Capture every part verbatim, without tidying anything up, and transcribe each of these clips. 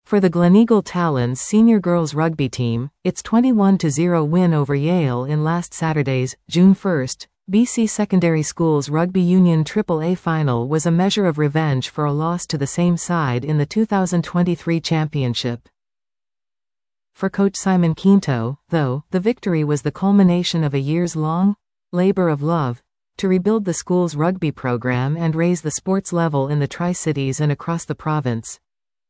For the Gleneagle Talons senior girls rugby team, its twenty-one to zero win over Yale in last Saturday's, June first, B C Secondary Schools Rugby Union Triple A final was a measure of revenge for a loss to the same side in the two thousand twenty-three championship. For coach Simon Quinto, though, the victory was the culmination of a years-long labor of love to rebuild the school's rugby program and raise the sports level in the Tri-Cities and across the province.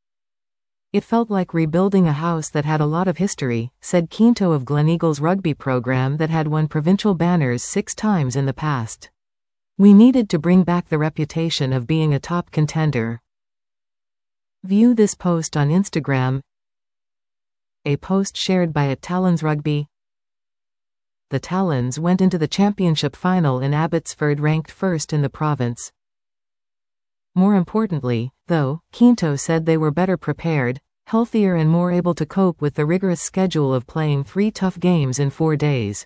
It felt like rebuilding a house that had a lot of history, said Quinto of Gleneagle's rugby program that had won provincial banners six times in the past. We needed to bring back the reputation of being a top contender. View this post on Instagram. A post shared by at Talons Rugby. The Talons went into the championship final in Abbotsford ranked first in the province. More importantly, though, Quinto said they were better prepared, healthier and more able to cope with the rigorous schedule of playing three tough games in four days.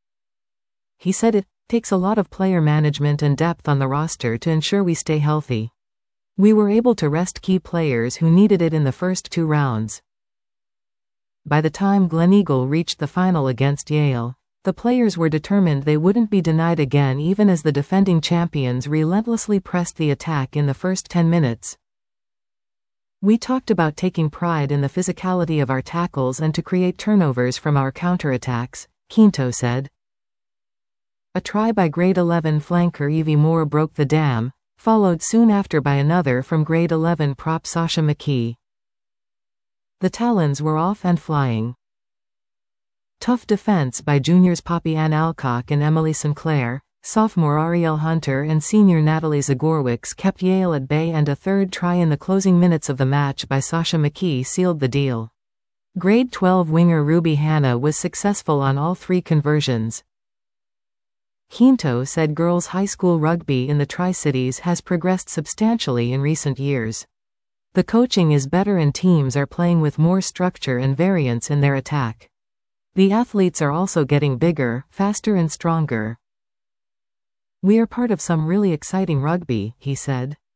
He said it takes a lot of player management and depth on the roster to ensure we stay healthy. We were able to rest key players who needed it in the first two rounds. By the time Gleneagle reached the final against Yale, the players were determined they wouldn't be denied again even as the defending champions relentlessly pressed the attack in the first ten minutes. We talked about taking pride in the physicality of our tackles and to create turnovers from our counterattacks, Quinto said. A try by grade eleven flanker Evie Moore broke the dam, followed soon after by another from grade eleven prop Sasha McKee. The Talons were off and flying. Tough defense by juniors Poppy Ann Alcock and Emily Sinclair, sophomore Ariel Hunter and senior Natalie Zagorwicz kept Yale at bay, and a third try in the closing minutes of the match by Sasha McKee sealed the deal. Grade twelve winger Ruby Hanna was successful on all three conversions. Quinto said girls' high school rugby in the Tri-Cities has progressed substantially in recent years. The coaching is better and teams are playing with more structure and variance in their attack. The athletes are also getting bigger, faster and stronger. We are part of some really exciting rugby, he said.